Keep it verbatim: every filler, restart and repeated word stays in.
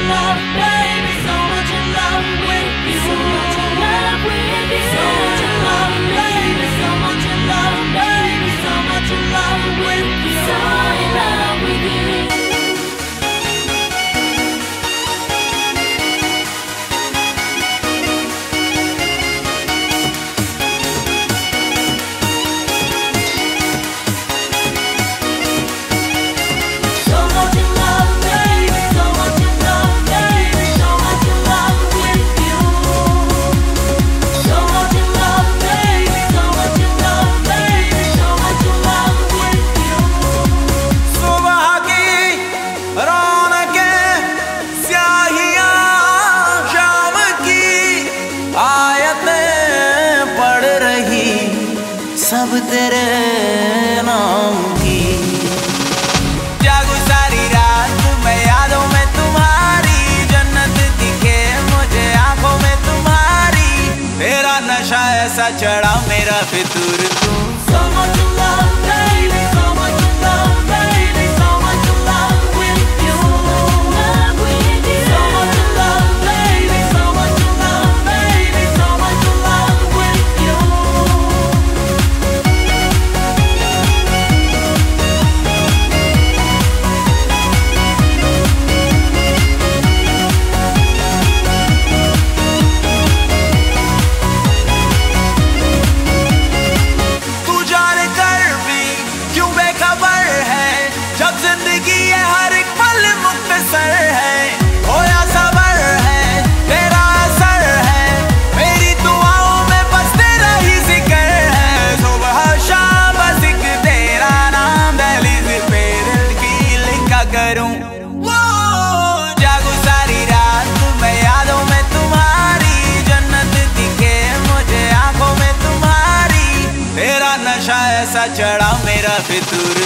love, baby, so much in love with you. So much in love with you. So much in love, baby, so much in love, baby, so much in love with you. So in love with you. सब तेरे नाम की जागू सारी रात मैं यादों में तुम्हारी, जन्नत दिखे मुझे आंखों में तुम्हारी, तेरा नशा ऐसा चढ़ा मेरा फितूर तू। So much in love, baby, so much in love, baby, so much in love with you. Love with you. So much in love, baby, so much in love, baby, so much in love with you. जागू सारी रात मैं यादों में तुम्हारी, जन्नत दिखे मुझे आंखों में तुम्हारी, तेरा नशा ऐसा चढ़ा मेरा फितूर